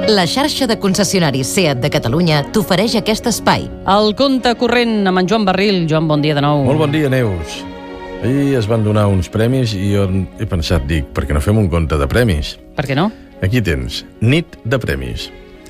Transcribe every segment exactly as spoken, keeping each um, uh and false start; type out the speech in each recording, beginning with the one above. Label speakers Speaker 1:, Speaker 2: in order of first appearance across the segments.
Speaker 1: La xarxa de concessionaris SEAT de Catalunya t'ofereix aquest espai.
Speaker 2: El compte corrent amb en Joan Barril. Joan, bon dia de nou.
Speaker 3: Molt bon dia, Neus. Ahir es van donar uns premis i jo he pensat, dic, per què no fem un compte de premis?
Speaker 2: Per què no?
Speaker 3: Aquí tens, nit de premis.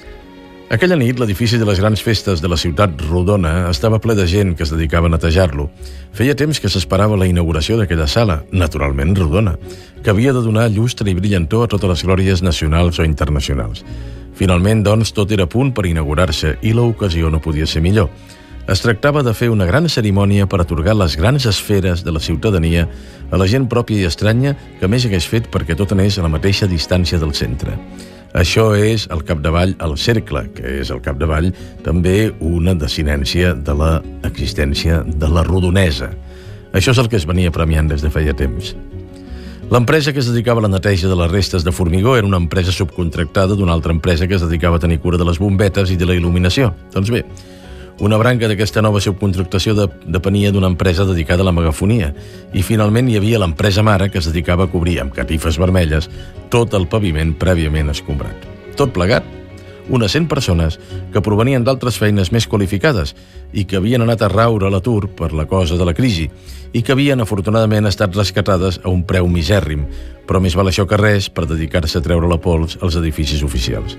Speaker 3: Aquella nit, l'edifici de les grans festes de la ciutat rodona estava ple de gent que es dedicava a netejar-lo. Feia temps que s'esperava la inauguració d'aquella sala, naturalment rodona, que havia de donar llustre i brillantor a totes les glòries nacionals o internacionals. Finalment, doncs, tot era a punt per inaugurar-se i l'ocasió no podia ser millor. Es tractava de fer una gran cerimònia per atorgar les grans esferes de la ciutadania a la gent pròpia i estranya que més hagués fet perquè tot anés a la mateixa distància del centre. Això és, al capdavall, el cercle, que és, al capdavall, també una desinència de l'existència de la rodonesa. Això és el que es venia premiant des de feia temps. L'empresa que es dedicava a la neteja de les restes de formigó era una empresa subcontractada d'una altra empresa que es dedicava a tenir cura de les bombetes i de la il·luminació. Doncs bé, una branca d'aquesta nova subcontractació de, depenia d'una empresa dedicada a la megafonia i finalment hi havia l'empresa mare que es dedicava a cobrir amb catifes vermelles tot el paviment prèviament escombrat. Tot plegat, unes cent persones que provenien d'altres feines més qualificades i que havien anat a raure a l'atur per la cosa de la crisi i que havien afortunadament estat rescatades a un preu misèrrim, però més val això que res per dedicar-se a treure la pols als edificis oficials.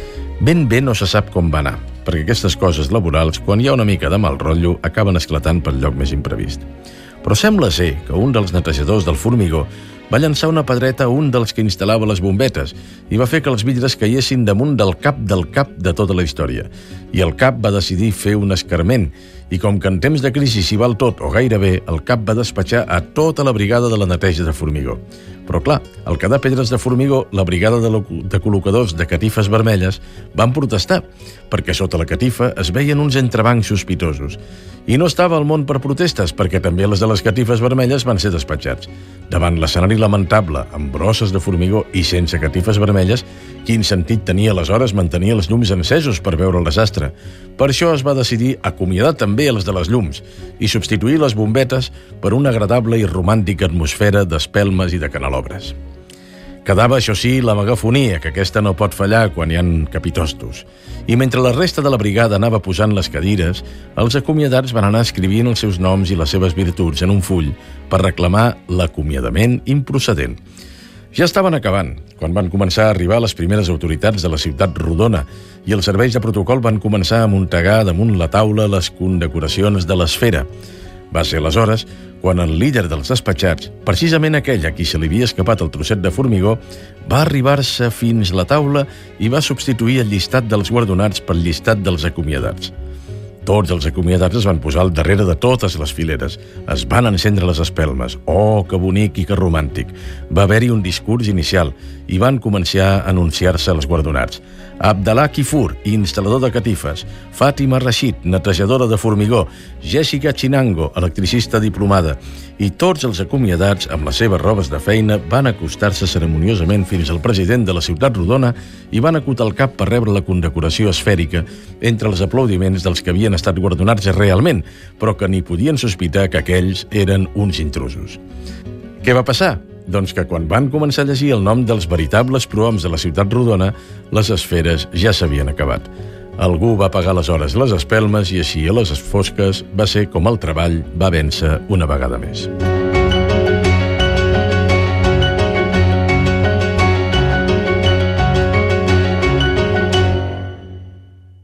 Speaker 3: Ben bé no se sap com va anar, perquè aquestes coses laborals, quan hi ha una mica de mal rotllo, acaben esclatant pel lloc més imprevist. Però sembla ser que un dels netejadors del formigó va llançar una pedreta a un dels que instal·lava les bombetes i va fer que els vidres caiguessin damunt del cap del cap de tota la història. I el cap va decidir fer un escarment i com que en temps de crisi s'hi val tot o gairebé, el cap va despatxar a tota la brigada de la neteja de formigó. Però clar, al quedar pedres de formigó, la brigada de, de col·locadors de catifes vermelles van protestar, perquè sota la catifa es veien uns entrebancs sospitosos. I no estava al món per protestes, perquè també les de les catifes vermelles van ser despatxats. Davant l'escenari lamentable, amb brosses de formigó i sense catifes vermelles, quin sentit tenia aleshores mantenir els llums encesos per veure el desastre? Per això es va decidir acomiadar també els de les llums i substituir les bombetes per una agradable i romàntica atmosfera d'espelmes i de canelobres. Quedava, això sí, la megafonia, que aquesta no pot fallar quan hi ha capitostos. I mentre la resta de la brigada anava posant les cadires, els acomiadats van anar escrivint els seus noms i les seves virtuts en un full per reclamar l'acomiadament improcedent. Ja estaven acabant, quan van començar a arribar les primeres autoritats de la ciutat rodona i els serveis de protocol van començar a muntegar damunt la taula les condecoracions de l'esfera. Va ser aleshores quan el líder dels despatxats, precisament aquell a qui se li havia escapat el trosset de formigó, va arribar-se fins a la taula i va substituir el llistat dels guardonats pel llistat dels acomiadats. Tots els acomiadats es van posar al darrere de totes les fileres. Es van encendre les espelmes. Oh, que bonic i que romàntic. Va haver-hi un discurs inicial i van començar a anunciar-se els guardonats. Abdallah Kifur, instal·lador de catifes. Fàtima Rashid, netejadora de formigó. Jessica Chinango, electricista diplomada. I tots els acomiadats, amb les seves robes de feina, van acostar-se ceremoniosament fins al president de la ciutat rodona i van acotar el cap per rebre la condecoració esfèrica entre els aplaudiments dels que havien estat guardonats realment, però que ni podien sospitar que aquells eren uns intrusos. Què va passar? Doncs que quan van començar a llegir el nom dels veritables prohoms de la ciutat rodona, les esferes ja s'havien acabat. Algú va apagar aleshores les espelmes i així a les fosques va ser com el treball va vèncer una vegada més.